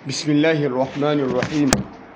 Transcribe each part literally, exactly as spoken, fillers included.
بسم الله الرحمن الرحيم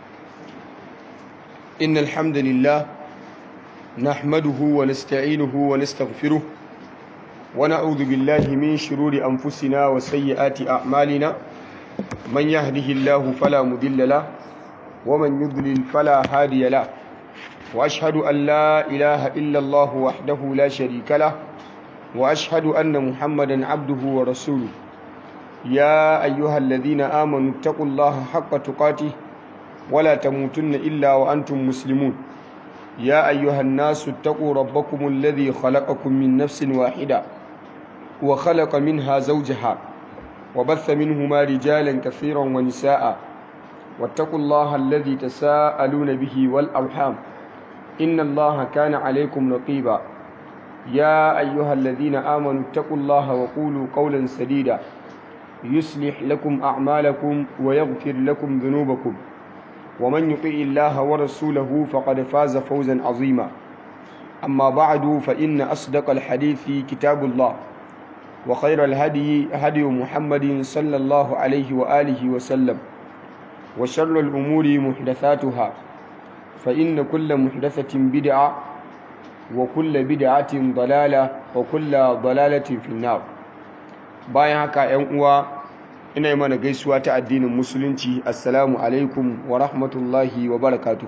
إن الحمد لله نحمده ونستعينه ونستغفره ونعوذ بالله من شرور أنفسنا وسيئات أعمالنا من يهده الله فلا مضل له ومن يضلل فلا هادي له وأشهد أن لا إله إلا الله وحده لا شريك له وأشهد أن محمدا عبده ورسوله يا أيها الذين آمنوا اتقوا الله حق تقاته ولا تموتن إلا وأنتم مسلمون يا أيها الناس اتقوا ربكم الذي خلقكم من نفس واحدة وخلق منها زوجها وبث منهما رجالا كثيرا ونساء واتقوا الله الذي تساءلون به والأرحام إن الله كان عليكم رقيبا يا أيها الذين آمنوا اتقوا الله وقولوا قولا سديدا يصلح لكم أعمالكم ويغفر لكم ذنوبكم ومن يطع الله ورسوله فقد فاز فوزا عظيما أما بعد فإن أصدق الحديث كتاب الله وخير الهدي هدي محمد صلى الله عليه وآله وسلم وشر الأمور محدثاتها فإن كل محدثة بدعة وكل بدعة ضلالة وكل ضلالة في النار. bayan haka ‘yan uwa ina yi mana gaisuwa ta addinin musulunci assalamu alaikum wa rahmatullahi wa barakatuhu.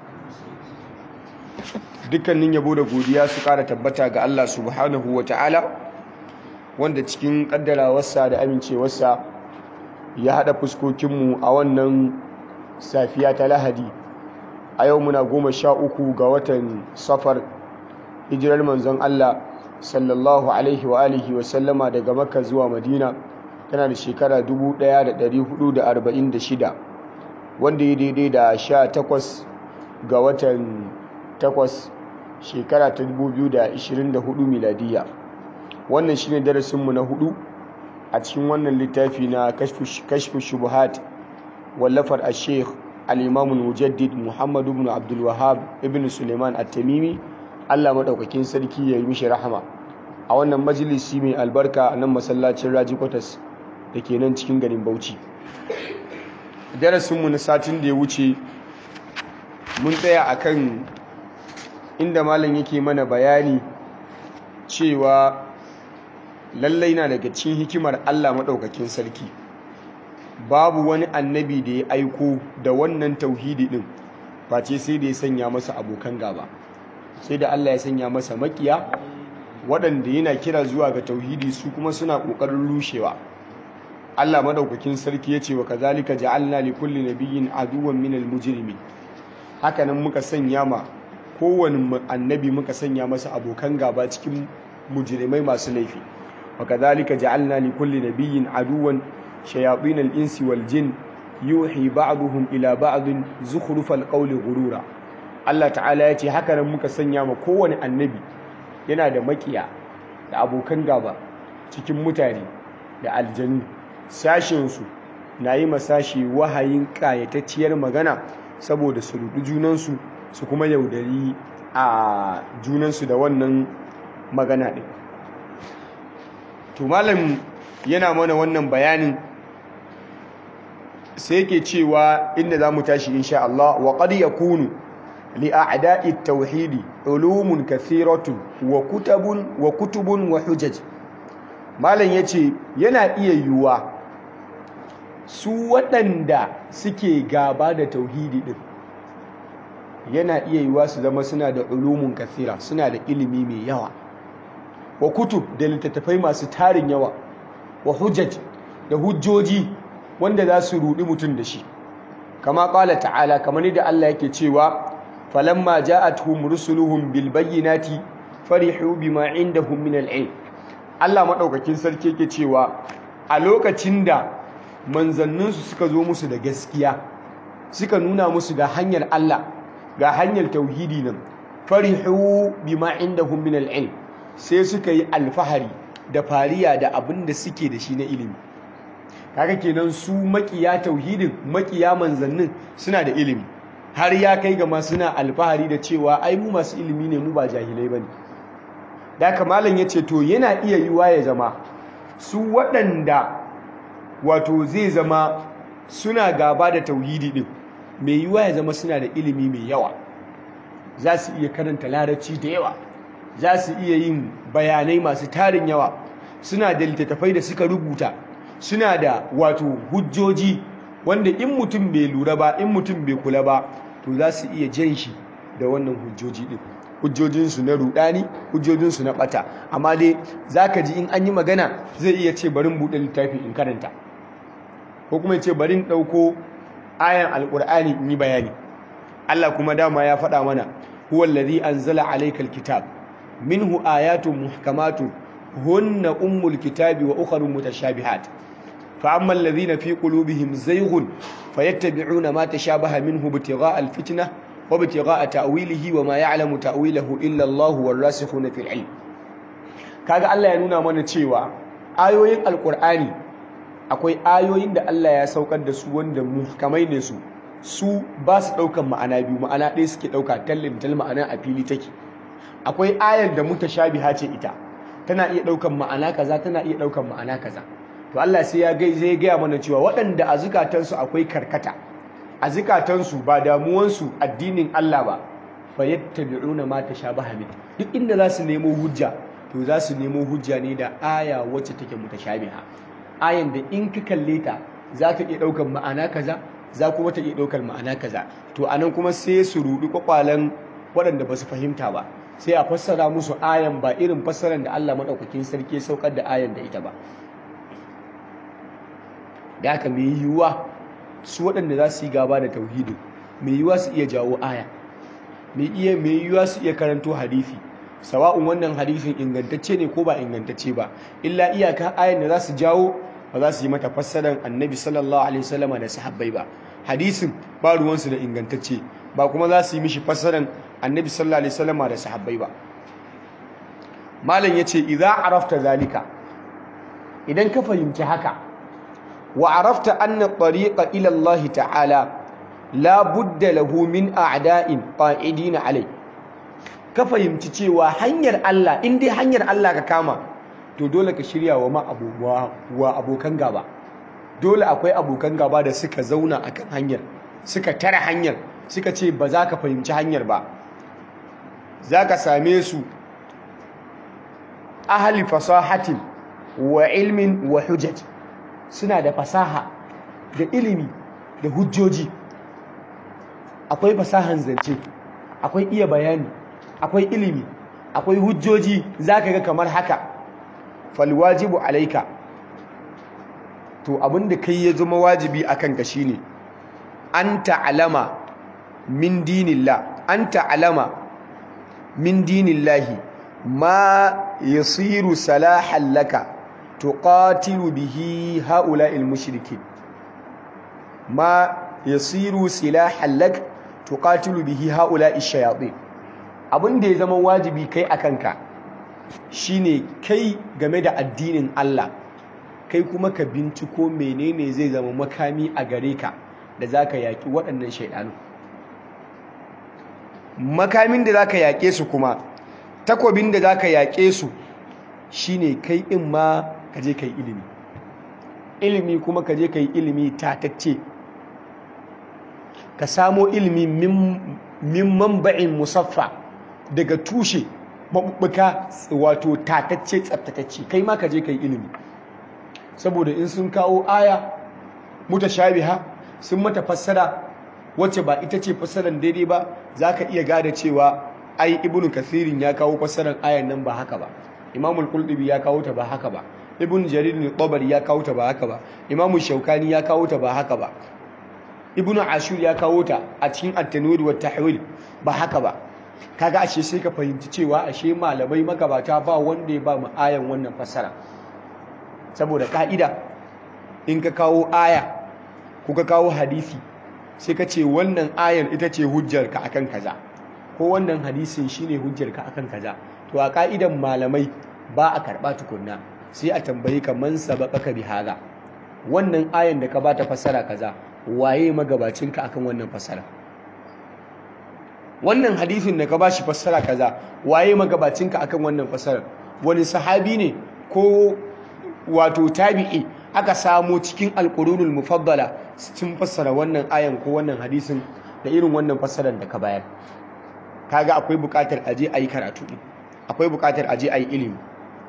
Dukkanin yabo da godiya su ƙara tabbata ga Allah subhanahu wa ta'ala wanda cikin ƙaddarawarsa da amincewarsa ya haɗa fuskokinmu a wannan safiya ta lahadi a yau muna goma sha uku ga watan safar hijirar manzon Allah sallallahu alaihi wa alihi wa sallama daga Makka zuwa Madina tana da shekara dubu ɗaya da ɗari hudu da arba'in da shida wanda ya daidai da sha takwas ga watan takwas shekara ta dubu biyu da ashirin da hudu miladiya. Wannan shine darasinmu na hudu a cikin wannan littafi na kashfu shubuhat wallafar al-sheikh al-imam al-mujaddid Muhammad ibn Abdul Wahhab ibn Sulaiman at-Tamimi, Allah maɗaukakin sarki ya yi mishi rahama, a wannan majalisi mai albarka a nan masallacin Raji Kwatas da ke nan cikin garin Bauchi. Darasinmu na satin da ya wuce mun tsaya akan inda malam yake mana bayani cewa lallai na daga cikin hikimar Allah maɗaukakin sarki babu wani annabi da ya aiko da wannan tauhidi ɗin face sai da ya sanya masa abokan gaba, sai da Allah ya sanya masa makiya waɗanda yana kira zuwa ga tauhidi su kuma suna ƙoƙarin rushewa. Allah madaukakin sarki ya ce wa kazalika ja'alna li kulli nabiyyin aduwwan minal mujrimin, haka nan muka sanya ma kowane annabi muka sanya masa abokan gaba cikin mujrimai masu laifi. wa kazalika ja'alna li kulli nabiyyin aduwwan shayatin al-insi wal jin yuhi ba'duhum ila ba'din zukhrufal qawli ghurura. Allah ta'ala ya ce haka nan muka sanya ma kowane annabi yana da makiya da abokan gaba cikin mutane da aljanu, sashensu na yi masashi wahayin ƙayatacciyar magana saboda su rudu junansu su kuma yaudari a junansu da wannan magana ɗin. To malam yana mana wannan bayanin sai yake cewa inda za mu tashi insha Allah wa qad yakunu لأعداء التوحيد علوم كثيرة وكتب وكتب وحجج. malam yace yana iya yiwuwa su waɗanda suke gaba da tauhidi din yana iya yiwuwa su zama suna da ulumun kathira, suna da ilimi mai yawa, wa kutub da littattafai masu tarin yawa, wa hujjaj da hujjoji wanda za su rudi mutum da shi, kama qala ta'ala, kamar yadda Allah yake cewa falamma ja'atuhum rusuluhum bil bayyinati farihu bima indahum min al-ilm. Allah madaukakin sarki yake cewa a lokacin da manzanninsu suka zo musu da gaskiya, suka nuna musu ga hanyar Allah, ga hanyar tauhidi nan, farihu bima indahum min al-ilm, sai suka yi alfahari da fariya da abin da suke da shi na ilimi. Kaga kenan su makiya tauhidin, makiya manzannin suna da ilimi, har ya kai ga masu suna alfahari da cewa ai mu masu ilimi ne, mu ba jahilai bane. Da haka malam yace to yana iya yiwa ya zama su waɗanda wato zai zama suna gaba da tauhidi din mai yiwa ya zama suna da ilimi mai yawa, za su iya karanta larabci da yawa, za su iya yin bayanai masu tarin yawa, suna da littattafai da suka rubuta, suna da wato hujjoji wanda in mutum bai lura ba, in mutum bai kula ba, to za su iya jan shi da wannan hujjoji din, hujjojinsu na rudani, hujjojinsu na bata. Amma dai zaka ji in an yi magana zai iya ce barin buɗe littafi in karanta, ko kuma ya ce barin ɗauko ayan alƙur'ani in yi bayani. Allah kuma dama ya faɗa mana huwa allazi anzala alaykal kitab minhu ayatun muhkamatun hunna ummul kitabi wa ukharu mutashabihat fa amma allazina fi qulubihim zayghun fayattabi'una ma tashabaha minhu ibtigha'a alfitnah wa ibtigha'a ta'wilihi wa ma ya'lamu ta'wilahu illa Allah warasikhuna fil ilm. Kaga Allah ya nuna mana cewa ayoyin alqur'ani akwai ayoyin da Allah ya saukar da su wanda muhkamai ne su su ba su daukan ma'ana biyu, ma'ana ɗaya suke dauka, tallin tal ma'ana a fili take. Akwai ayar da mutashabiha ce ita, tana iya daukan ma'ana kaza, tana iya daukan ma'ana kaza. To Allah sai ya gai zai gaya mana cewa waɗanda a zukatansu akwai karkata, a zukatansu ba damuwansu addinin Allah ba, fa yattabi'una ma tashabaha min, duk inda za su nemo hujja to za su nemo hujja ne da aya wacce take mutashabiha, ayan da in ka kalle ta za ta iya daukan ma'ana kaza, za kuma ta iya daukar ma'ana kaza. To anan kuma sai su rudi kwakwalan waɗanda ba su fahimta ba, sai a fassara musu ayan ba irin fassarar da Allah madaukakin sarki ya saukar da ayan da ita ba. Da haka mai yiwuwa su waɗanda za su yi gaba da tauhidi, mai yiwuwa su iya jawo aya, mai iya mai yiwuwa su iya karanto hadisi, sawa'un wannan hadisin ingantacce ne ko ba ingantacce ba, illa iyaka ayan da za su jawo ba za su yi mata fassarar annabi sallallahu alaihi wasallama da sahabbai ba. Hadisin ba ruwansu da ingantacce, ba kuma za su yi mishi fassarar annabi sallallahu alaihi wasallama da sahabbai ba. Malam yace idza arafta zalika, idan ka fahimci haka, wa arafta anna tariqa ila Allah ta'ala la budda lahu min a'da'in qa'idin alai, ka fahimci cewa hanyar Allah, in dai hanyar Allah ka kama, to dole ka shirya wa ma wa abokan gaba. Dole akwai abokan gaba da suka zauna akan hanyar, suka tara hanyar, suka ce ba za ka fahimci hanyar ba. Za ka same su ahli fasahatin wa ilmin wa hujjaj, suna da fasaha da ilimi da hujjoji. Akwai fasahan zance, akwai iya bayani, akwai ilimi, akwai hujjoji, za ka ga kamar haka. Falwajibu alaika, to abinda kai ya zama wajibi akan ka shine an ta'alama min dinillah, an ta'alama min dinillahi ma yasiru salahan laka tuqatilu bihi haula'il mushrikin, ma yasiru silahan lak tuqatilu bihi haula'ish shayatin. Abinda ya zama wajibi kai akan ka shine kai game da addinin Allah, kai kuma ka binciko menene zai zama makami a gare ka da zaka yaki waɗannan shaidanu. Makamin da zaka yake su kuma, takobin da zaka yake su shine kai in ma ka je kai ilimi. Ilimi kuma ka je kai ilimi tatacce, ka samo ilimi min min manba'in musaffa, daga tushe mabubbuka, wato tatacce tsaftatacce, kai ma ka je kai ilimi. Saboda in sun kawo aya mutashabiha, sun mata fassara wacce ba ita ce fassarar daidai ba, zaka iya gada cewa ai ibnu kathirin ya kawo fassarar ayan nan ba haka ba, imamul qurtubi ya kawo ta ba haka ba, ibnu jarir al-tabari ya kawo ta ba haka ba, imamu shaukani ya kawo ta ba haka ba, ibnu ashur ya kawo ta a cikin at-tanwir wa tahwil ba haka ba. Kaga ashe sai ka fahimci cewa ashe malamai magabata ba wanda ya ba mu ayan wannan fassara. Saboda ka'ida, in ka kawo aya ko ka kawo hadisi sai ka ce wannan ayan ita ce hujjarka akan kaza, ko wannan hadisin shine hujjarka akan kaza, to a ka'idan malamai ba a karba tukunna, sai a tambaye ka man sabaqaka bi hada, wannan ayan da ka bata fassara kaza, waye magabacinka akan wannan fassara? Wannan hadisin da ka bashi fassara kaza, waye magabacinka akan wannan fassara? Wani sahabi ne ko wato tabi'i aka samo cikin alqurunul mufaddala sun fassara wannan ayan ko wannan hadisin da irin wannan fassarar da ka bayar. Kaga akwai buƙatar aje ayi karatu, akwai buƙatar aje ayi ilimi.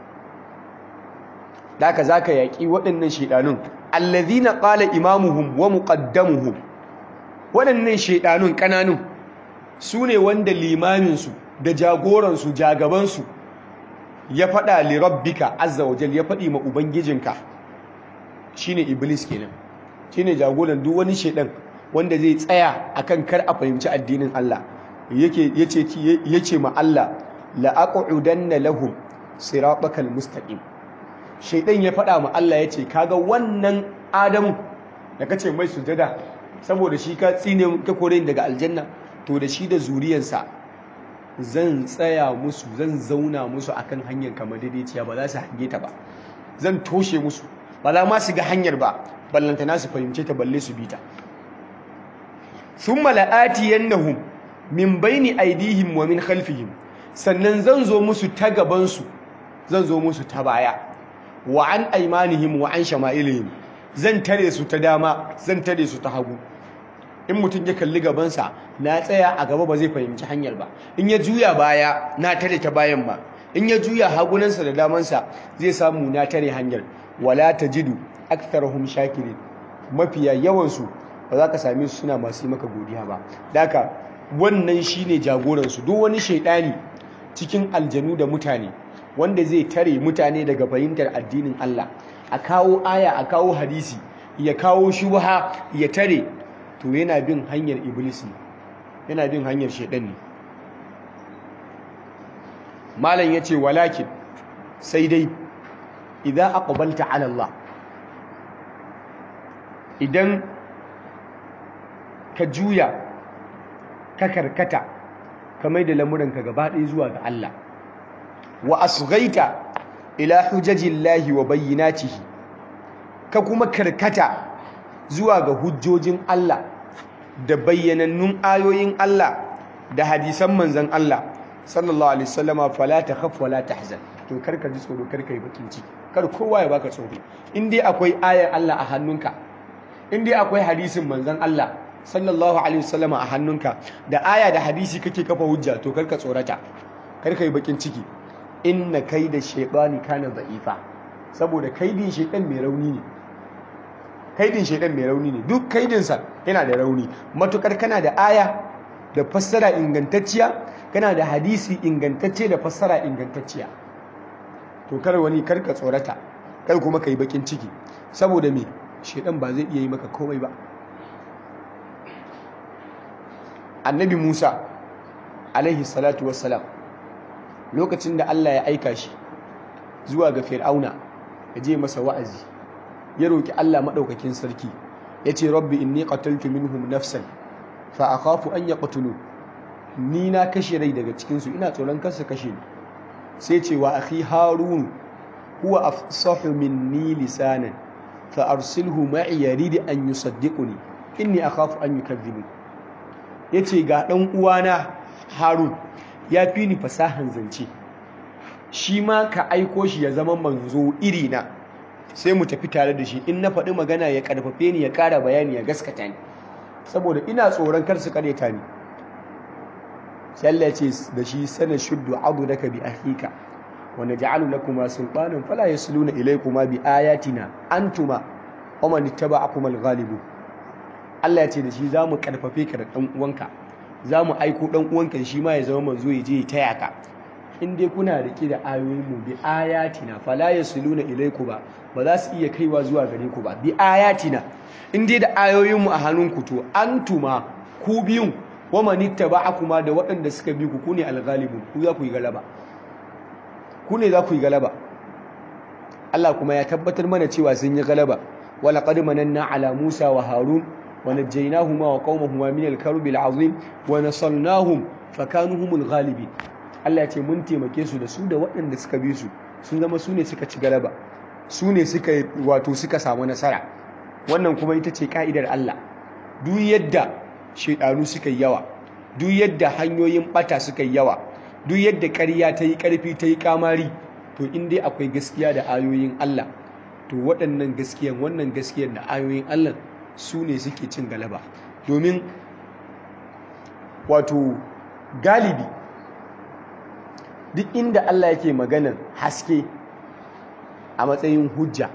Daka zaka yaki waɗannan shedanun allazina qala imamuhum wa muqaddamuhum. Waɗannan shedanun kananun sune wanda limamin su da jagoran su jagaban su ya faɗa li rabbika azza wa jalla, ya faɗi ma ubangijinka, shine iblis kenan, shine jagoran duk wani shedan wanda zai tsaya akan kar a fahimci addinin Allah. Yake yace yace ma Allah la aqudanna lahum siratakal mustaqim. Shaidan ya faɗa ma Allah ya ce kaga wannan Adamu da kace mai sujada saboda shi ka tsine ka kore daga aljanna, to da shi da zuriyarsa zan tsaya musu, zan zauna musu akan hanyar kamar daidaiciya, ba za su hange ta ba, zan toshe musu, ba za ma su ga hanyar ba, ballantana su fahimce ta balle su bi ta. thumma la'atiyannahum min baini aydihim wa min khalfihim, sannan zan zo musu ta gaban su, zan zo musu ta baya, wa an aymanihim wa an shama'ilihim, zan tare su ta dama, zan tare su ta hagu. In mutum ya kalli gabansa, na tsaya a gaba ba zai fahimci hanyar ba, in ya juya baya na tare ta bayan ba, in ya juya hagunansa da damansa zai samu na tare hanyar. Wala tajidu aktharuhum shakirin, mafiya yawansu ba za ka same su suna masu yi maka godiya ba. Daka wannan shine jagoransu. Duk wani shaidani cikin aljanu da mutane wanda zai tare mutane daga fahimtar addinin Allah, a kawo aya, a kawo hadisi, ya kawo shubha, ya tare, to yana bin hanyar iblis ne, yana bin hanyar shaidan ne. Malam yace walakin sai dai idan aqbalta ala Allah, idan ka juya ka karkata ka mai da lamuranka gaba ɗaya zuwa ga Allah, wa asghaita ila hujajillahi wa bayyinatihi, ka kuma karkata zuwa ga hujjojin Allah da bayyanannun ayoyin Allah da hadisan manzon Allah sallallahu alaihi wasallama, fala takhaf wala tahzan, to karka ji tsoro, karka yi bakin ciki, kar kowa ya baka tsoro. In dai akwai ayar Allah a hannunka, in dai akwai hadisin manzon Allah sallallahu alaihi wasallama a hannunka, da aya da hadisi kake kafa hujja, to karka tsorata, karka yi bakin ciki. Inna kaida shaytani kana da'ifa, saboda kaidin shaytan mai rauni ne, kaidin shaytan mai rauni ne, duk kaidinsa yana da rauni. Matukar kana da aya da fassara ingantacciya, kana da hadisi ingantacce da fassara ingantacciya, to kar wani karka tsorata, kar kuma kai bakin ciki, saboda me shaytan ba zai iya yi maka komai ba. Annabi Musa alaihi salatu wassalam, lokacin da Allah ya aika shi zuwa ga Fir'auna ya je masa wa'azi, ya roki Allah madaukakin sarki, yace rabbi inni qataltu minhum nafsan fa akhafu an yaqtulu, ni na kashe rai daga cikin su, ina tsoron kar su kashe ni. Sai ce wa akhi harun huwa afsahu minni lisanan fa arsilhu ma'i yarid an yusaddiquni inni akhafu an yukadhibun. Yace ga dan uwana Harun ya fi ni fasahan zance, shi ma ka aiko shi ya zama manzo iri na, sai mu tafi tare da shi, in na faɗi magana ya karfafe ni, ya ƙara bayani, ya gaskata ni, saboda ina tsoron kar su karyata ni. Sai Allah ya ce da shi sana shuddu adudaka bi akhika wa naj'alu lakuma sultanan fala yasluna ilaykuma bi ayatina antuma wa man ittaba'akum al-ghalibun. Allah ya ce da shi za mu karfafe ka da ɗan uwanka, za mu aiko ɗan uwanka shi ma ya zama manzo ya je ya taya ka, in dai kuna rike da ayoyin mu bi ayatina fala yasluna ilaykuma, ba za su iya kaiwa zuwa gare ku ba, bi ayatina, in dai da ayoyin mu a hannunku, to antuma ku biyun wa man ittaba'akuma da waɗanda suka bi ku, ku ne al-ghalibun, ku za ku yi galaba, ku ne za ku yi galaba. Allah kuma ya tabbatar mana cewa sun yi galaba. wa laqad mananna ala Musa wa Harun ونجيناهما وقومهما من الكرب العظيم ونصرناهم فكانوا هم الغالبين. Allah ya ce mun taimake su da su da waɗanda suka bi su, sun zama su ne suka ci galaba, su ne suka wato suka samu nasara. Wannan kuma ita ce ka'idar Allah. Duk yadda shedanu suka yi yawa, duk yadda hanyoyin bata suka yi yawa, duk yadda ƙarya ta yi ƙarfi ta yi kamari, to in dai akwai gaskiya da ayoyin Allah, to waɗannan gaskiyan wannan gaskiyar da ayoyin Allah su ne suke cin galaba. Domin wato galibi duk inda Allah yake maganar haske a matsayin hujja,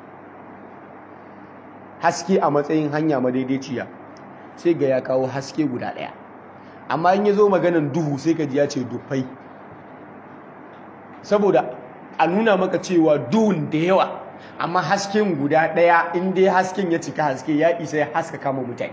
haske a matsayin hanya madaidaiciya, sai ga ya kawo haske guda ɗaya. Amma in ya zo maganar duhu sai ka ji ya ce dufai, saboda a nuna maka cewa duhun da yawa amma hasken guda ɗaya, in dai hasken ya cika haske ya isa ya haska kama mutane.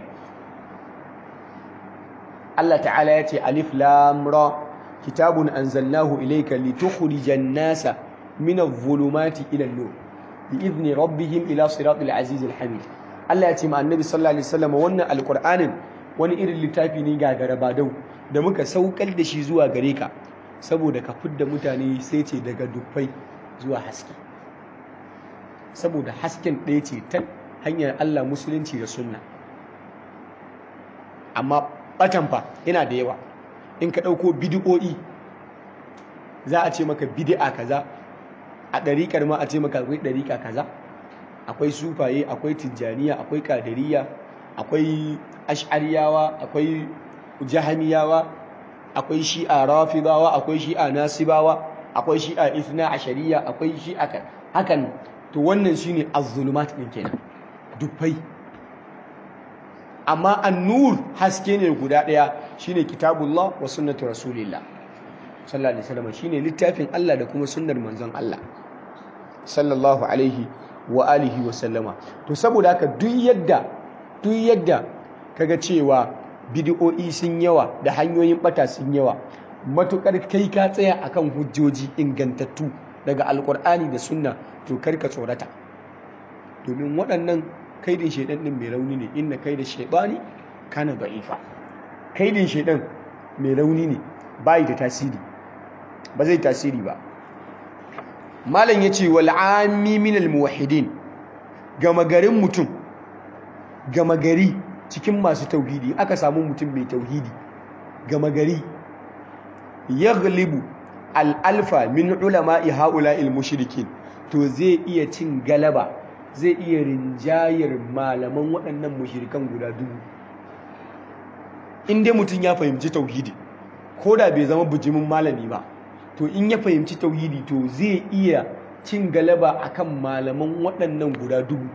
Allah ta'ala ya ce alif lam ra kitabun anzalnahu ilayka litukhrijan nasa min adh-dhulumati ila an-nur bi idni rabbihim ila siratil azizil hamid. Allah ya ce ma annabi sallallahu alaihi wasallam wannan alqur'anin wani irin littafi ne gagara badau da muka saukar da shi zuwa gare ka saboda ka fidda mutane sai ce daga dufai zuwa haske, saboda hasken ɗaya ce ta hanyar Allah, musulunci da sunna. amma batan fa yana da yawa. In ka ɗauko bid'o'i za a ce maka bid'a kaza, a ɗariƙar ma a ce maka akwai ɗariƙa kaza, akwai sufaye, akwai tijjaniya, akwai kadiriya, akwai ash'ariyawa, akwai jahamiyawa, akwai shi'a rafidawa, akwai shi'a nasibawa, akwai shi'a ithna ashariya, akwai shi'a hakan. To wannan shine az-zulumat din kenan, dufai. Amma an-nur haske ne guda daya, shine kitabullah wa sunnatu rasulillah sallallahu alaihi wasallam, shine littafin Allah da kuma sunnar manzon Allah sallallahu alaihi wa alihi wa sallama. To saboda haka duk yadda duk yadda kaga cewa bid'o'i sun yawa da hanyoyin bata sun yawa, matukar kai ka tsaya akan hujjoji ingantattu daga alqur'ani da sunna, to karka tsorata, domin waɗannan kaidin shaidan din mai rauni ne. Inna kaida shaytani kana da'ifa. Kaidin shaidan mai rauni ne, bai da tasiri, ba zai tasiri ba. Malam yace wal ammi min al muwahhidin, gama garin mutum, gama gari cikin masu tauhidi, aka samu mutum mai tauhidi gama gari, yaghlibu al alfa min ulama'i haula'il mushrikin, to zai iya cin galaba, zai iya rinjayar malaman waɗannan mushrikan guda dubu. In dai mutum ya fahimci tauhidi, ko da bai zama bujimin malami ba, to in ya fahimci tauhidi to zai iya cin galaba akan malaman waɗannan guda dubu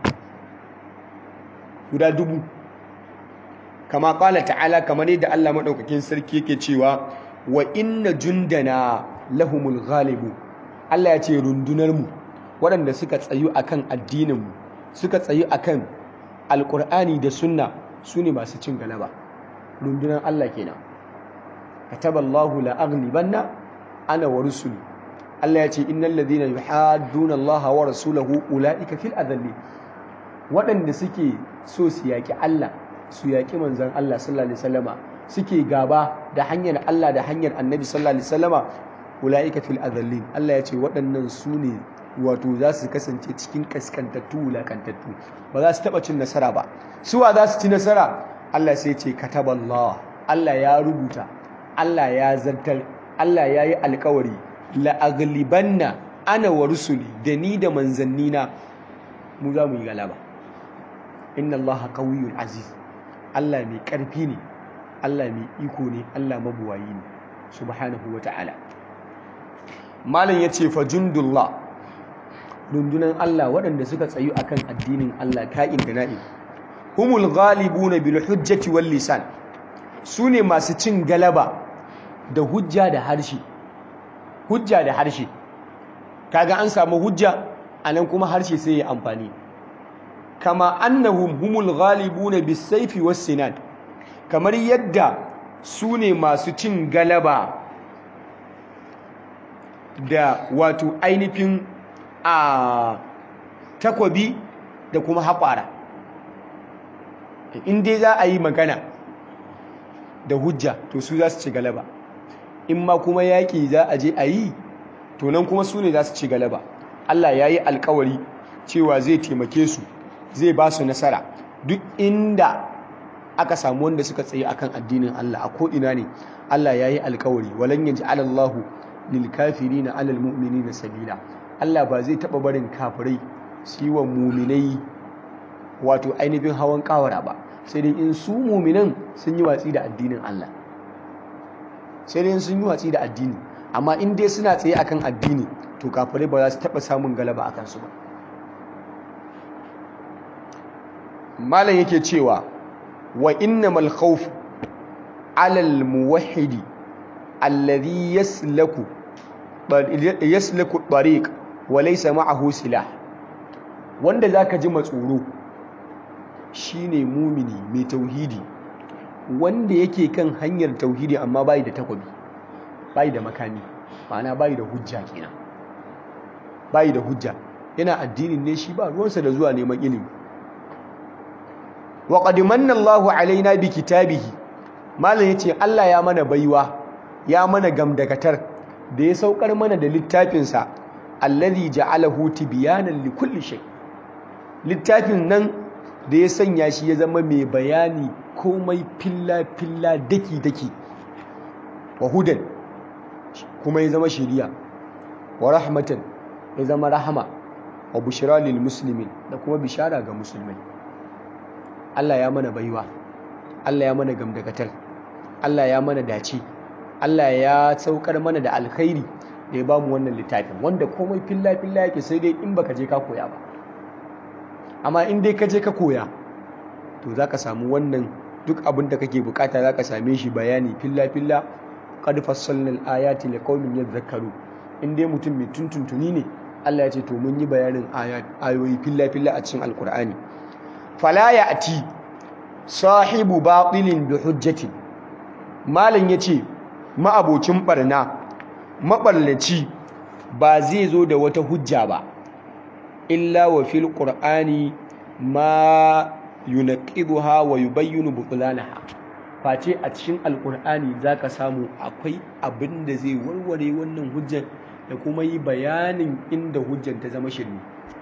guda dubu kama qala ta'ala, kamar yadda Allah madaukakin sarki yake cewa wa inna jundana lahumul ghalibu. Allah ya ce rundunar mu, waɗanda suka tsayu akan addinin mu, suka tsayu akan alqur'ani da sunna, sune masu cin galaba. Rundunar Allah kenan. kataballahu la aghlibanna ana wa rusuli. Allah ya ce innal ladhina yuhadduna Allah wa rasulahu ulaika fil adhalli. Waɗanda suke so su yaki Allah, su yaki manzon Allah sallallahu alaihi wasallama, suke gaba da hanyar Allah da hanyar Annabi sallallahu alaihi wasallama, ulaika fil adhallin. Allah ya ce waɗannan su ne wato za su kasance cikin kaskantattu, wulakantattu, ba za su taɓa cin nasara ba. Suwa za su ci nasara? Allah sai ce kataballah, Allah ya rubuta, Allah ya zartar, Allah ya yi alkawari, la'aglibanna ana wa rusuli, da ni da manzannina mu za mu yi galaba. Inna Allah qawiyyun aziz. Allah mai ƙarfi ne, Allah mai iko ne, Allah mabuwayi ne subhanahu wa ta'ala. Malam yace fa jundullah, rundunan Allah waɗanda suka tsayu akan addinin Allah ka'in da na'in, humul ghalibuna bil hujjati wal lisan, sune masu cin galaba da hujja da harshe. Hujja da harshe, kaga an samu hujja anan kuma harshe sai ya amfani. Kama annahum humul ghalibuna bis sayfi was sinan, kamar yadda sune masu cin galaba da wato ainihin a takwabi da kuma haƙwara. In dai za a yi magana da hujja, to su za su ci galaba. In ma kuma yaƙi za a je a yi, to nan kuma su ne za su ci galaba. Allah ya yi alkawari cewa zai taimake su, zai ba su nasara duk inda aka samu wanda suka tsaye akan addinin Allah a ko'ina ne. Allah ya yi alkawari, walan yaj'ala Allahu lil kafirina 'alal mu'minina sabila. Allah ba zai taɓa barin kafirai su yi wa muminai wato ainihin hawan kawara ba, sai dai in su muminan sun yi watsi da addinin Allah, sai dai in sun yi watsi da addini. Amma in dai suna tsaye akan addini to kafirai ba za su taɓa samun galaba a kansu ba. malam yake cewa wa innamal khawf alal muwahhidi alladhi yaslaku yaslaku tariq wa laysa ma'ahu silah, wanda zaka ji matsoro shine mumini mai tauhidi wanda yake kan hanyar tauhidi amma bai da takwabi, bai da makami, ma'ana bai da hujja kenan, bai da hujja, yana addinin ne shi ba ruwansa da zuwa neman ilimi. wa qad manna Allahu alaina bi kitabihi, malam yace Allah ya mana baiwa, ya mana gamdakatar da ya saukar mana da littafinsa alladhi ja'alahu tibyanan likulli shay, littafin nan da ya sanya shi ya zama mai bayani komai filla filla daki daki, wa hudan kuma ya zama shiriya, wa rahmatan ya zama rahama, wa bushra lil muslimin da kuma bishara ga musulmai. Allah ya mana baiwa, Allah ya mana gamdakatar, Allah ya mana dace, Allah ya saukar mana da alkhairi da ya bamu wannan littafin wanda komai filla filla yake, sai dai in baka je ka koya ba. Amma in dai ka je ka koya to zaka samu wannan duk abin da kake bukata zaka same shi bayani filla filla. Qad fassalna al-ayati liqaumin yadhakkaru, in dai mutum mai tuntuntuni ne Allah ya ce to mun yi bayanin ayoyi filla filla a cikin alkur'ani. Fala ya'ti sahibu batilin bi hujjatin, malam yace ma'abocin barna maballaci ba zai zo da wata hujja ba illa wa fil qur'ani ma yunaqidha wa yubayyinu butlanaha, face a cikin alqur'ani zaka samu akwai abin da zai warware wannan hujjar da kuma yi bayanin inda hujjar ta zama shirme.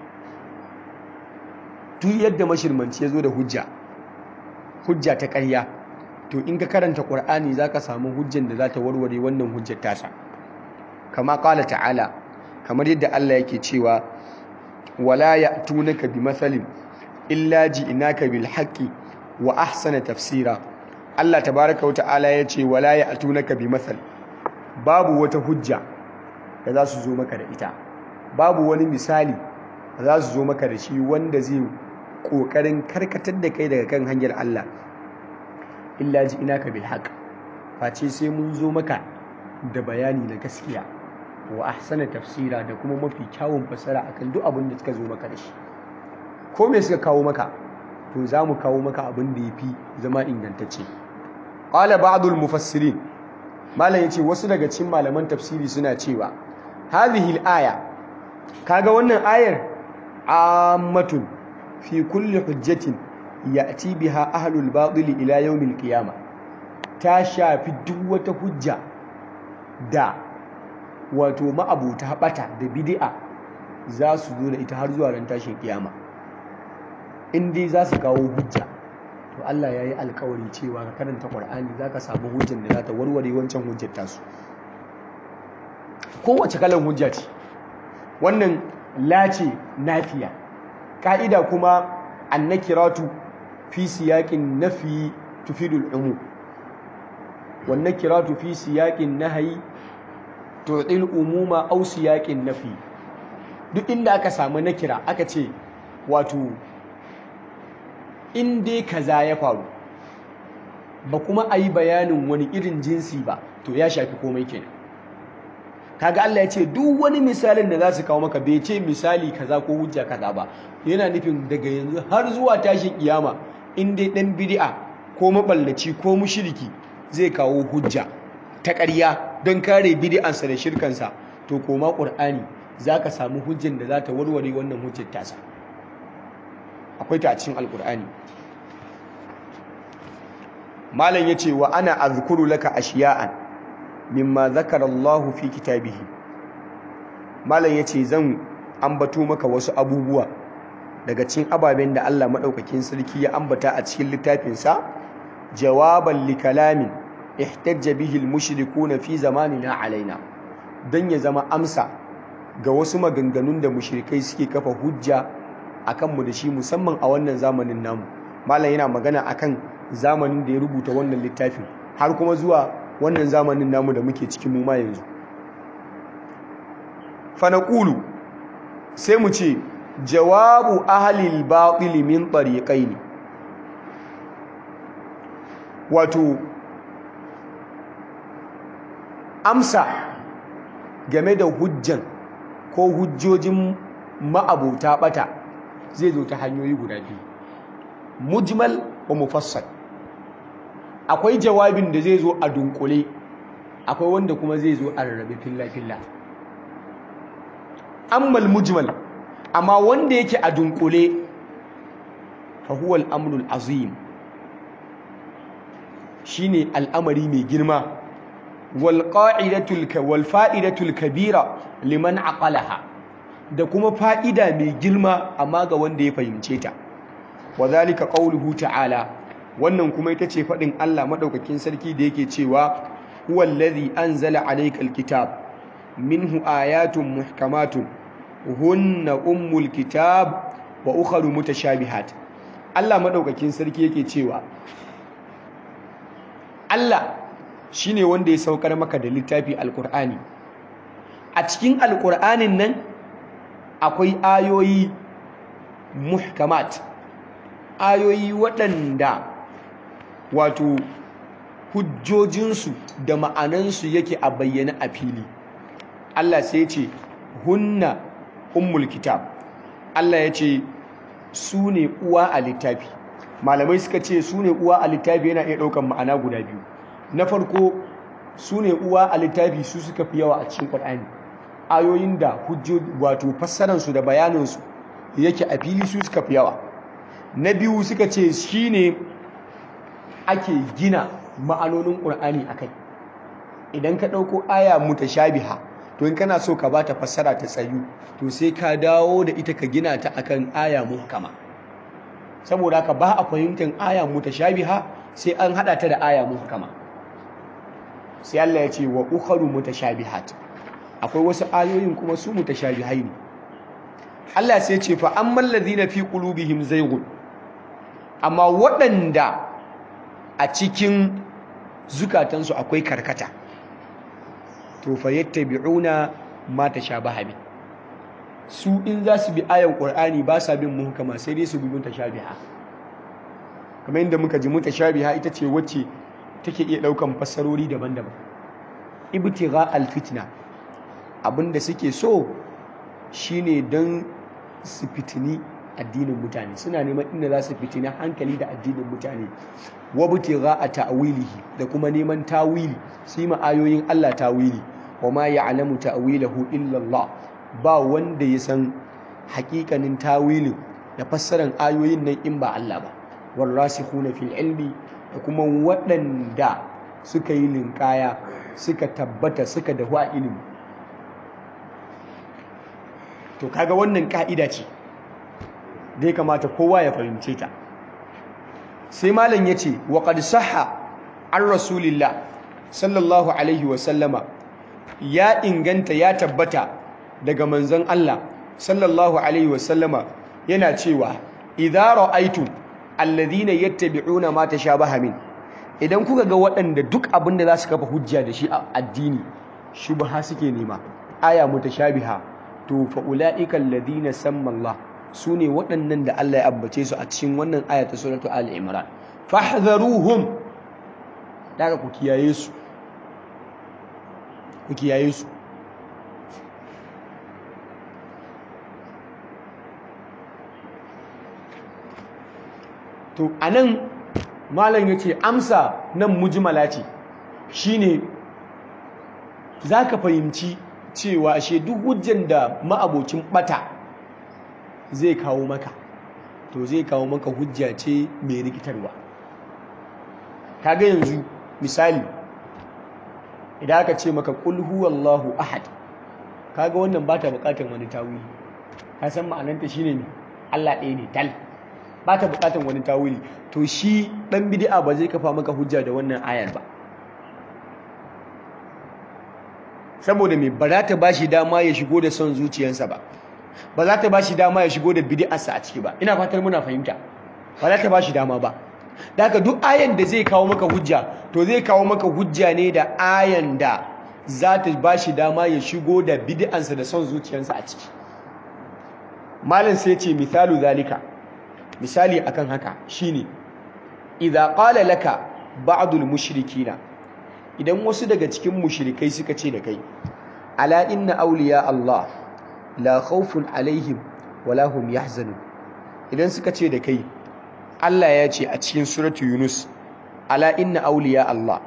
Duk yadda mashirmanci ya zo da hujja hujja ta ƙarya, to in ka karanta qur'ani zaka samu hujjar da za ta warware wannan hujjar tasa. Kama qala ta'ala, kamar yadda Allah yake cewa wala ya'tunaka bimathalin illa ji'naka bil haqqi wa ahsana tafsira. Allah tabaaraka wa ta'ala yace wala ya'tunaka bimathal, babu wata hujja da za su zo maka da ita, babu wani misali da za su zo maka da shi wanda zai kokarin karkatar da kai daga kan hanyar Allah illa ji'naka bil haqq, face sai mun zo maka da bayani na gaskiya wa ahsana tafsira da kuma mafi kyawun fasara akan duk abin da suka zo maka da shi. Ko me suka kawo maka to za mu kawo maka abin da yafi zama ingantacce. Qala ba'dul mufassirin, malam yace wasu daga cikin malaman tafsiri suna cewa hadhihi al-aya, kaga wannan ayar ammatun fi kulli hujjatin ya'ti biha ahlul batil ila yawmil qiyamah, ta shafi duk wata hujja da wato ma'abuta bata da bid'a za su zo da ita har zuwa ran tashin kiyama. In dai za su kawo hujja to Allah ya yi alkawari cewa ka karanta Qur'ani za ka samu hujjar da za ta warware wancan hujjar tasu. Kowace kalan hujja ce wannan, lace nafiya, ka'ida kuma annakiratu fi siyaqin nafi tufidul umum, wan nakiratu fi siyaqin nahyi tu'til umuma aw siyaqin nafi. Duk inda aka samu nakira aka ce wato in dai kaza ya faru ba kuma a yi bayanin wani irin jinsi ba to ya shafi komai kenan. Kaga Allah ya ce duk wani misalin da za su kawo maka bai ce misali kaza ko hujja kaza ba, yana nufin daga yanzu har zuwa tashin kiyama in dai dan bid'a ko maballaci ko mushriki zai kawo hujja ta ƙarya don kare bid'ansa da shirkansa, to koma Qur'ani zaka samu hujjar da za ta warware wannan hujjar tasa. Akwai ta a cikin Alƙur'ani. Malam yace wa ana azkuru laka ashiya'an mimma zakara Allah fi kitabihi. Malam yace zan ambato maka wasu abubuwa daga cikin ababen da Allah madaukakin sarki ya ambata a cikin littafinsa, jawaban li kalamin ihtajja bihi al-mushrikuuna fi zamanina alaina, dan ya zama amsa ga wasu maganganun da mushrikai suke kafa hujja akan mu da shi musamman a wannan zamanin namu. Malam yana magana akan zamanin da ya rubuta wannan littafin har kuma zuwa wannan zamanin namu da muke cikin mu ma yanzu. Fa naqulu sai mu ce jawabu ahlil batil min tariqaini, wato amsa game da hujjan ko hujjojin ma'abota bata zai zo ta hanyoyi guda biyu, mujmal wa mufassal. Akwai jawabin da zai zo a dunkule, akwai wanda kuma zai zo a rarrabe filla filla. Ammal mujmal, amma wanda yake a dunkule, fa huwa al-amrul azim, shine al'amari mai girma, wal qa'idatul wal fa'idatul kabira liman aqalaha, da kuma fa'ida mai girma amma ga wanda ya fahimce ta. Wa zalika qawluhu ta'ala, wannan kuma ita ce fadin Allah madaukakin sarki da yake cewa huwal ladhi anzala alaykal kitab minhu ayatun muhkamatun hunna ummul kitab wa ukharu mutashabihat. Allah madaukakin sarki yake cewa Allah shine wanda ya saukar maka da littafi alqur'ani. A cikin alqur'anin nan akwai ayoyi muhkamat, ayoyi waɗanda wato hujjojinsu da ma'anansu yake a bayyane a fili. Allah sai ce hunna ummul kitab, Allah ya ce su ne uwa a littafi. Malamai suka ce su ne uwa a littafi yana iya ɗaukan ma'ana guda biyu. Na farko, su ne uwa a littafi su suka fi yawa a cikin Qur'ani, ayoyin da hujjo wato fassararsu da bayaninsu yake a fili su suka fi yawa. Na biyu suka ce shi ne ake gina ma'anonin Qur'ani akai. Idan ka ɗauko aya mutashabiha, to in kana so ka ba ta fassara ta tsayu, to sai ka dawo da ita ka gina ta akan aya muhkama. Saboda haka ba a fahimtar aya mutashabiha sai an hada ta da aya muhkama. Sai Allah ya ce wa ukharu mutashabihat, akwai wasu ayoyin kuma su mutashabihai ne. Allah sai ya ce fa ammal ladhina fi qulubihim zayghun, amma waɗanda a cikin zukatansu akwai karkata, to fa yattabi'una ma tashabaha bi, su in za su bi ayan Qur'ani ba sa bin muhkama sai dai su bi mutashabiha. Kamar yadda muka ji mutashabiha ita ce wacce take iya daukan fassarori daban-daban. Ibtigha al-fitna, abinda suke so shine dan su fitini addinin mutane, suna neman inda za su fitina hankali da addinin mutane. Wa ibtigha ta'wilihi, da kuma neman tawili, su yi ma ayoyin Allah tawili. Wa ma ya'lamu ta'wilahu illa Allah, ba wanda ya san hakikanin tawilin da fassaran ayoyin nan in ba Allah ba. Warasikhuna fil ilmi, da kuma waɗanda suka yi linkaya, suka tabbata, suka dahu a ilimi. To kaga wannan ka'ida ce da ya kamata kowa ya fahimce ta. Sai malam yace wa qad sahha an rasulillah sallallahu alaihi wa sallama, ya inganta ya tabbata daga manzon Allah sallallahu alaihi wa sallama yana cewa idza ra'aytum alladhina yattabi'una ma tashabaha min, idan kuka ga waɗanda duk abin da za su kafa hujja da shi a addini shubha suke nema, aya mutashabiha, to fa ulaika alladhina samma Allah, sune waɗannan da Allah ya ambace su a cikin wannan aya ta suratu Ali Imran. Fahdharuhum, daga ku kiyaye su, ku kiyaye su. To anan malam yace amsa nan mujmala ce, shine zaka fahimci cewa ashe duk hujjan da ma'abocin bata zai kawo maka, to zai kawo maka hujja ce mai rikitarwa. Kaga yanzu misali, idan aka ce maka qul huwallahu ahad, kaga wannan bata bukatar wani tawili, ka san ma'anarta shine ne Allah ɗaya ne tal, bata bukatar wani tawili. To shi dan bid'a ba zai kafa maka hujja da wannan ayar ba, saboda me ba za ta bashi dama ya shigo da son zuciyarsa ba. ba za ta ba shi dama ya shigo da bid'arsa a ciki ba. Ina fatar muna fahimta. Ba za ta ba shi dama ba. Da haka duk ayan da zai kawo maka hujja to zai kawo maka hujja ne da ayan da za ta ba shi dama ya shigo da bid'ansa da son zuciyarsa a ciki. Malam sai ce misalu zalika, misali akan haka shine idza qala laka ba'dul mushrikina, idan wasu daga cikin mushrikai suka ce da kai ala inna awliya Allah la khawfun alaihim wala hum yahzanun, idan suka ce da kai Allah ya ce a cikin suratu Yunus ala inna awliya Allah,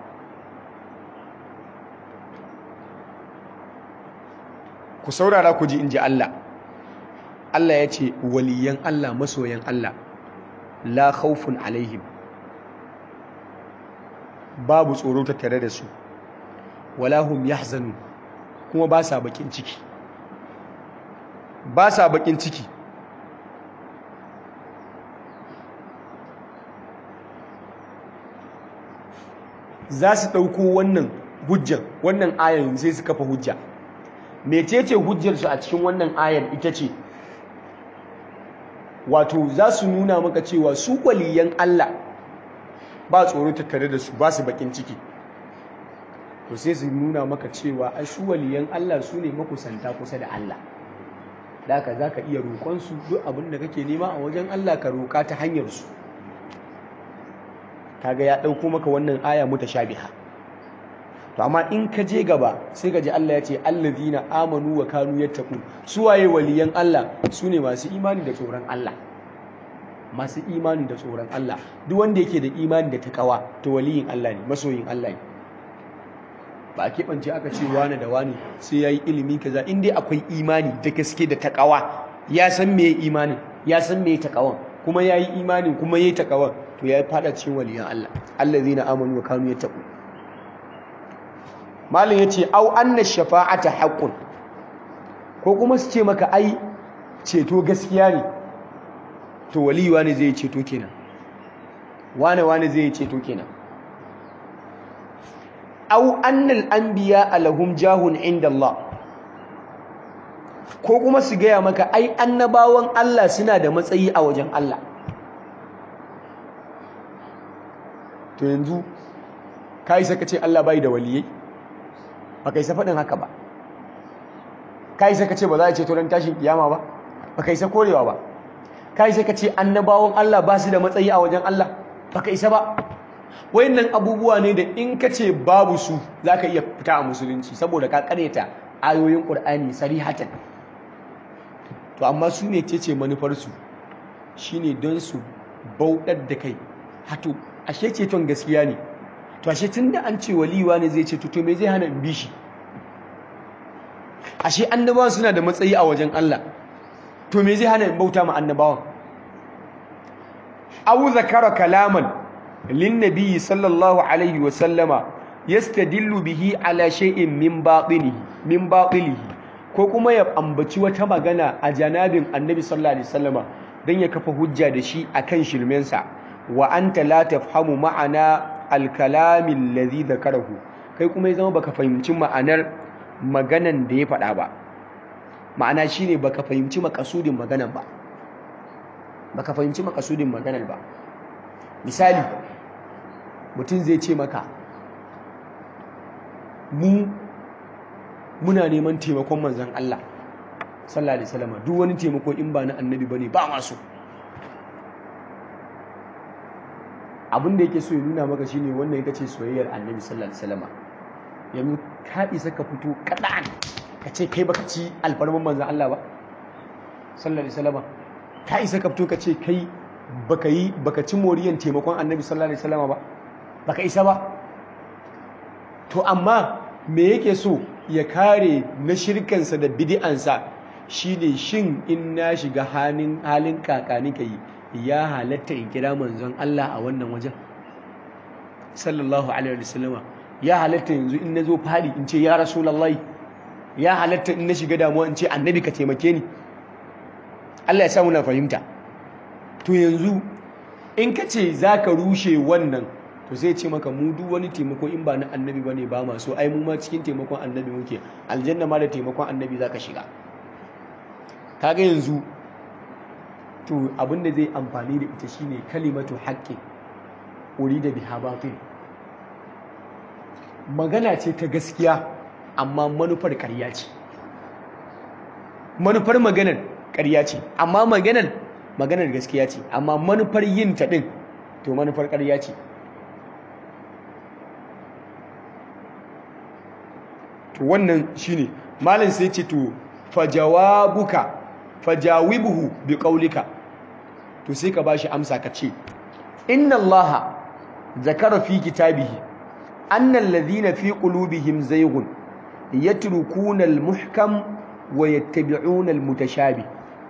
ku saurara ku ji inji Allah. Allah ya ce waliyan Allah, masoyan Allah, la khawfun alaihim, babu tsoro tattare da su, wala hum yahzanun, kuma ba sa bakin ciki ba sa bakin ciki za su ɗauko wannan hujjar, wannan ayar sai su kafa hujja. Mecece hujjarsu a cikin wannan ayar? Ita ce wato za su nuna maka cewa su waliyan Allah ba tsoro tattare da su, ba su bakin ciki. To sai su nuna maka cewa ai su waliyan Allah su ne makusanta kusa da Allah, da haka za ka iya roƙonsu duk abin da kake nema a wajen Allah ka roƙa ta hanyarsu. Kaga ya ɗauko maka wannan aya mutashabiha. To amma in ka je gaba sai ka ji Allah ya ce allazina amanu wa kanu yattaqun, su waye waliyan Allah? Su ne masu imani da tsoron Allah, masu imani da tsoron Allah. Duk wanda yake da imani da takawa to waliyin Allah ne, masoyin Allah ne. Ba a keɓance aka ce wani da wani sai ya yi ilimi kaza, in dai akwai imani da gaske da takawa, ya san me imani, ya san me takawan, kuma ya yi imani kuma ya yi takawan, to ya fada cikin waliyan Allah. Allazina amanu wa kanu yattaqun. Malam yace au anna shafa'ata haqqun, ko kuma su ce maka ai ceto gaskiya ne, to wali wani zai ceto kenan, wani wani zai ceto kenan. Au annal anbiya alahum jahun inda Allah, ko kuma su gaya maka ai annabawan Allah suna da matsayi a wajen Allah. To yanzu ka isa ka ce Allah bai da waliyai? Ba ka isa faɗin haka ba. Ka isa ka ce ba za a ce to ran tashin kiyama ba? Ba ka isa korewa ba. Ka isa ka ce annabawan Allah ba su da matsayi a wajen Allah? Ba ka isa ba. Wayannan abubuwa ne da in ka ce babu su za ka iya fita a musulunci, saboda ka kareta ayoyin Qur'ani sarihatan. To amma su ne ce ce manufarsu shine don su bauɗar da kai. Hato ashe ceton gaskiya ne, to ashe tunda an ce waliwa ne zai ce to me zai hana in bi shi? Ashe annabawan suna da matsayi a wajen Allah, to me zai hana in bauta ma annabawan? Aw zakara kalaman lin nabi sallallahu alaihi wa sallama yastadillu bihi ala shay'in min batinihi min batilihi, ko kuma ya ambaci wata magana a janabin annabi sallallahu alaihi wasallama dan ya kafa hujja da shi akan shirmensa. Wa anta la tafhamu ma'ana al-kalami alladhi dhakarahu, kai kuma ya zama baka fahimci ma'anar maganan da ya faɗa ba. Ma'ana shine baka fahimci makasudin maganan ba, baka fahimci makasudin maganar ba. Misali, mutum zai ce maka mu muna neman taimakon manzon Allah sallallahu alaihi wasallam, duk wani taimako in ba na annabi bane ba masu. Abin da yake so ya nuna maka shine wannan ita ce soyayyar annabi sallallahu alaihi wasallam. Yanzu ka isa ka fito kadan ka ce kai baka ci alfarman manzon Allah ba sallallahu alaihi wasallam? Ka isa ka fito ka ce kai baka yi baka ci moriyan taimakon annabi sallallahu alaihi wasallam ba? Baka isa ba. To amma me yake so ya kare na shirkansa da bid'ansa shine shin in na shiga halin halin kakani kai ya halatta in kira manzon Allah a wannan wajen sallallahu alaihi wasallama? Ya halatta yanzu in nazo fadi in ce ya rasulullahi? Ya halatta in na shiga damuwa in ce annabi ka taimake ni? Allah ya sa muna fahimta. To yanzu in ka ce zaka rushe wannan, to sai ce maka mu duk wani taimako in ba na annabi bane ba ma so, ai mu ma cikin taimakon annabi muke, aljanna ma da taimakon annabi zaka shiga. kaga yanzu to abinda zai amfani da ita shine kalimatu haqqi urida biha batil. Magana ce ta gaskiya amma manufar ƙarya ce. Manufar maganar ƙarya ce amma maganar maganar gaskiya ce, amma manufar yin ta din to manufar ƙarya ce. To wannan shine malam sai ce to fajawabuka fajawibuhu biqaulika, to sai ka bashi amsa ka ce inna allaha zakara fi kitabihi anna alladhina fi qulubihim zayghun yatrukuna almuhkam wa yattabi'una almutashabih.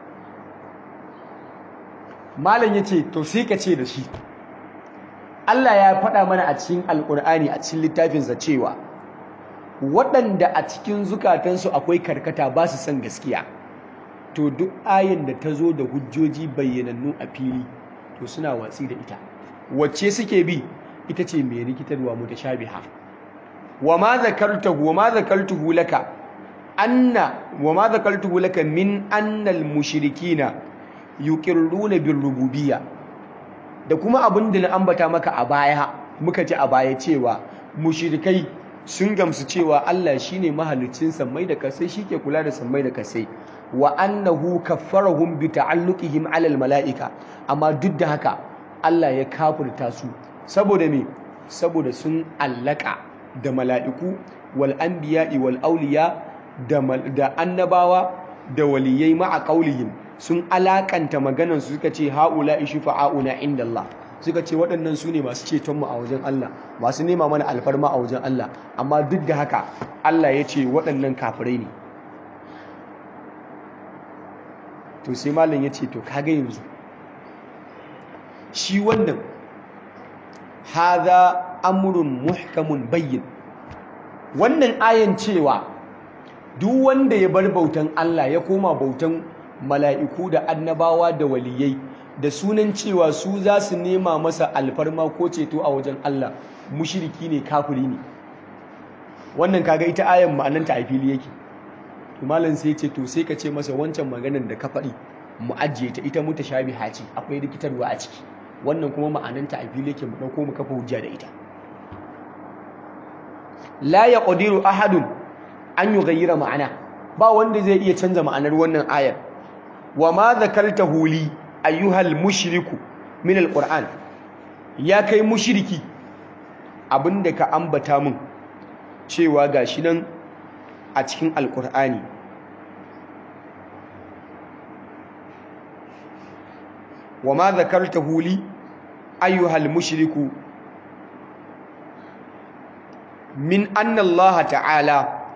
malam yace to sai ka ce da shi Allah ya faɗa mana a cikin alqur'ani a cikin littafinsa cewa waɗanda a cikin zukatansu akwai karkata ba su son gaskiya, to duk ayin da ta zo da hujjoji bayyanannu a fili to suna watsi da ita. Wacce suke bi? Ita ce mai rikitarwa mutashabiha. wa ma zakartuhu wa ma zakartuhu laka anna wa ma zakartuhu laka min annal mushrikina yuqirruna bir rububiyya, da kuma abin da na ambata maka a baya muka ji a baya cewa mushrikai sun gamsu cewa Allah shine mahaliccin sammai da kasai, shike kula da sammai da kasai, wa annahu kaffarahum bi ta'alluqihim 'ala al-mala'ika, amma duk da haka Allah ya kafirta su saboda me? Saboda sun allaka da mala'iku wal anbiya'i wal awliya da da annabawa da waliyai ma'a qaulihim, sun alakanta maganan su suka ce haula'i shufa'auna inda Allah, suka ce waɗannan su ne masu cetonmu a wajen Allah, masu nema mana alfarma a wajen Allah, amma duk da haka Allah ya ce waɗannan kafirai ne. To sai malam ya ce to kaga yanzu shi wannan haza amrun muhkamun bayyin, wannan ayan cewa duk wanda ya bar bautan Allah ya koma bautan mala'iku da annabawa da waliyai da sunan cewa su za su nema masa alfarma ko ceto a wajen Allah, mushriki ne, kafiri ne. Wannan kaga ita ayan ma'ananta a fili yake. To malam sai ce to sai ka ce masa wancan maganar da ka faɗi mu ajiye ta, ita mutashabiha ce, akwai rikitarwa a ciki. Wannan kuma ma'ananta a fili yake, mu dauko mu kafa hujja da ita. La yaqdiru ahadun an yughayyira ma'ana, ba wanda zai iya canza ma'anar wannan ayar. Wa ma zakartahu li ayyuhal mushriku min alquran, ya kai mushriki abinda ka ambata mun cewa gashi nan a cikin alqur'ani, wa ma zakartahu li ayyuhal mushriku min anna Allah ta'ala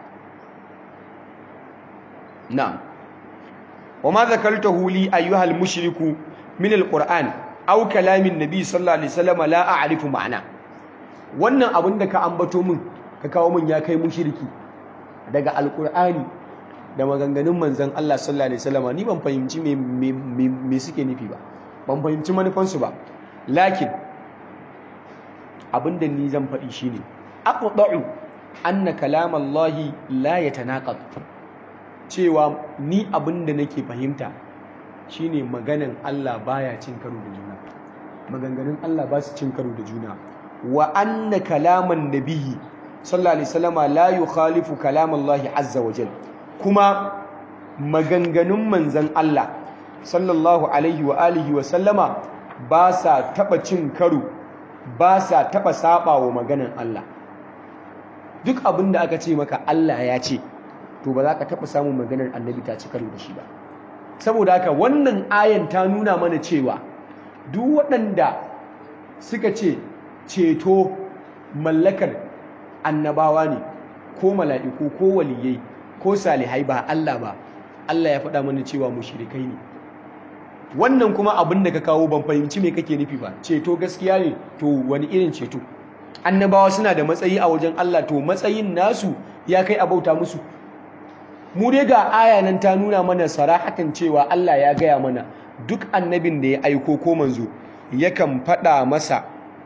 na'am wa ma zakartahu li ayyuhal mushriku min alquran aw kalamin nabi sallallahu alaihi wasallam la a'rifu ma'ana. Wannan abin da ka ambato min ka kawo min ya kai mushriki daga alqur'ani da maganganun manzon Allah sallallahu alaihi wasallam, ni ban fahimci me me me suke nufi ba, ban fahimci manufansu ba. Lakin abinda ni zan faɗi shine aqda'u anna kalamallahi la yatanaqad, cewa ni abinda nake fahimta shine maganan Allah baya cin karo da juna, maganganun Allah ba su cin karo da juna. Wa anna kalaman nabiyyi sallallahu alaihi wasallama la yukhalifu kalamallahi azza wa jalla, kuma maganganun manzon Allah sallallahu alaihi wa alihi wa sallama ba sa taba cin karo, ba sa taba saba wa maganan Allah. Duk abinda aka ce maka Allah ya ce, to ba za ka taba samun maganar annabi ta ci karo da shi ba. Saboda haka wannan ayan ta nuna mana cewa duk waɗanda suka ce ceto mallakar annabawa ne ko mala'iku ko waliyai ko salihai ba Allah ba, Allah ya faɗa mana cewa mushrikai ne. Wannan kuma abin da ka kawo ban fahimci me kake nufi ba. Ceto gaskiya ne, to wani irin ceto? Annabawa suna da matsayi a wajen Allah, to matsayin nasu ya kai a bauta musu? Mu dai ga aya nan ta nuna mana sarahatan cewa Allah ya gaya mana duk annabin da ya aiko ko manzo yakan faɗa masa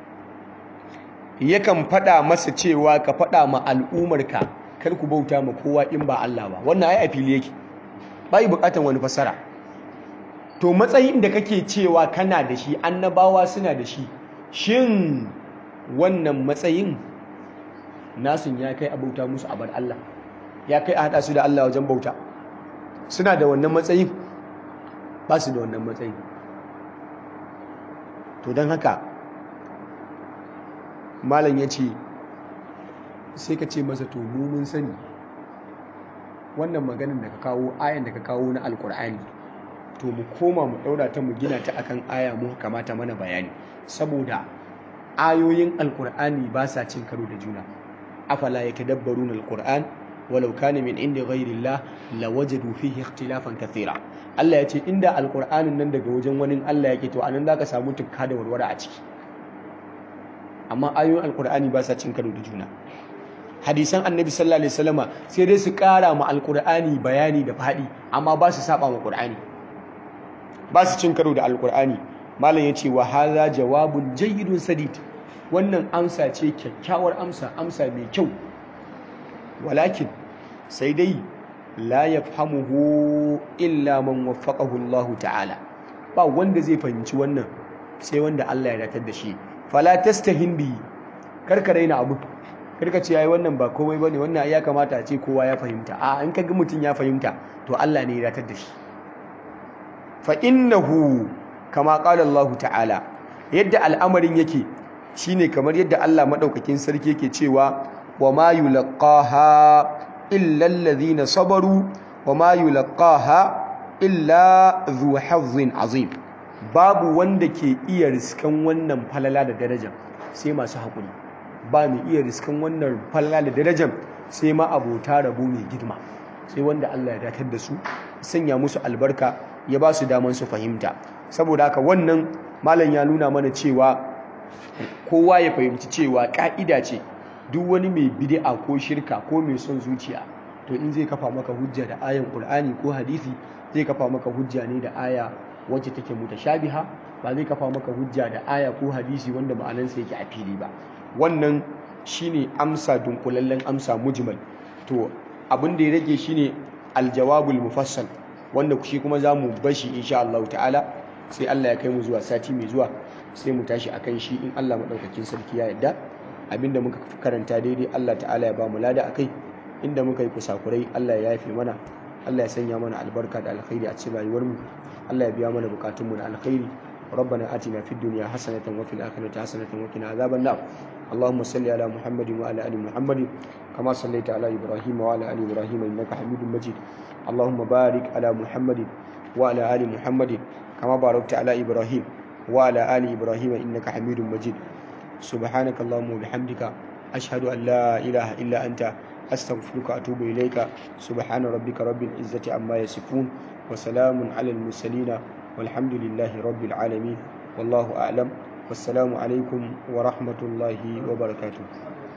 yakan faɗa masa cewa ka faɗa ma al'umarka kar ku bauta ma kowa in ba Allah ba. Wannan ai a fili yake. bai bukatan wani fassara. To matsayin da kake cewa kana da shi annabawa suna da shi, shin wannan matsayin nasun ya kai abauta musu a bar Allah, ya kai a haɗa su da Allah wajen bauta? Suna da wannan matsayin? Ba su da wannan matsayin. To don haka malam ya ce sai ka ce masa to mu mun sani wannan maganin da ka kawo, ayan da ka kawo na alkur'ani, to mu koma mu ɗaura ta mu gina ta akan aya mu kamata mana bayani, saboda ayoyin alkur'ani ba sa cin karo da juna. Afala yatadabbaruna alqur'an walau kana min indi ghayrillah lawajadu fihi ikhtilafan kathira. Allah ya ce inda alqur'anin nan daga wajen wani Allah yake, to anan zaka samu tukka da warwara a ciki. Amma ayoyin alqur'ani ba sa cin karo da juna. Hadisan annabi sallallahu alaihi wasallama sai dai su kara ma alqur'ani bayani da fadi, amma ba su saba ma qur'ani, ba su cin karo da alqur'ani. Malam ya ce wa hadha jawabun jayyidun sadid. Wannan amsa ce kyakkyawar amsa, amsa mai kyau. Walakin sai dai la yafhamuhu illa man waffaqahu Allah ta'ala. Ba wanda zai fahimci wannan sai wanda Allah ya datar da shi. Fala tastahin bi, karka raina abu, karka ce yayi wannan ba komai bane, wannan ya kamata a ce kowa ya fahimta. A in kaga mutun ya fahimta to Allah ne ya datar da shi. Fa innahu kama qala Allah ta'ala, yadda al'amarin yake shine kamar yadda Allah madaukakin sarki yake cewa wa ma yulqaha illa alladhina sabaru wa ma yulqaha illa dhu hazzin azim. Babu wanda ke iya riskan wannan falala da darajar sai masu hakuri. Ba mai iya riskan wannan falala da darajar sai ma abota rabo mai girma, sai wanda Allah ya datar da su, sanya musu albarka, ya ba su daman su fahimta. Saboda haka wannan malam ya nuna mana cewa kowa ya fahimci cewa ka'ida ce duk wani mai bid'a ko shirka ko mai son zuciya, to in zai kafa maka hujja da ayan Qur'ani ko hadisi, zai kafa maka hujja ne da aya wacce take mutashabiha, ba zai kafa maka hujja da aya ko hadisi wanda ma'anansa yake a fili ba. Wannan shine amsa dunkulallen amsa mujmal. To abin da ya rage shine aljawabul mufassal, wanda shi kuma zamu bashi insha Allah ta'ala sai Allah ya kai mu zuwa sati mai zuwa, sai mu tashi akan shi in Allah madaukakin sarki ya yarda. Abinda muka karanta daidai Allah ta'ala ya ba mu lada akai, inda muka yi kusakurai Allah ya yafe mana, Allah ya sanya mana albarka da alkhairi a cikin rayuwar mu, Allah ya biya mana bukatun mu na alkhairi. ربنا آتنا في الدنيا حسنة وفي الآخرة حسنة وقنا عذاب النار. اللهم صل على محمد وعلى آل محمد كما صليت على إبراهيم وعلى آل إبراهيم إنك حميد مجيد. اللهم بارك على محمد وعلى آل محمد كما باركت على إبراهيم وعلى آل إبراهيم إنك حميد مجيد. سبحانك اللهم وبحمدك أشهد أن لا إله إلا أنت أستغفرك وأتوب إليك. سبحان ربك رب العزة عما يصفون وسلام على المرسلين والحمد لله رب العالمين والله أعلم والسلام عليكم ورحمة الله وبركاته.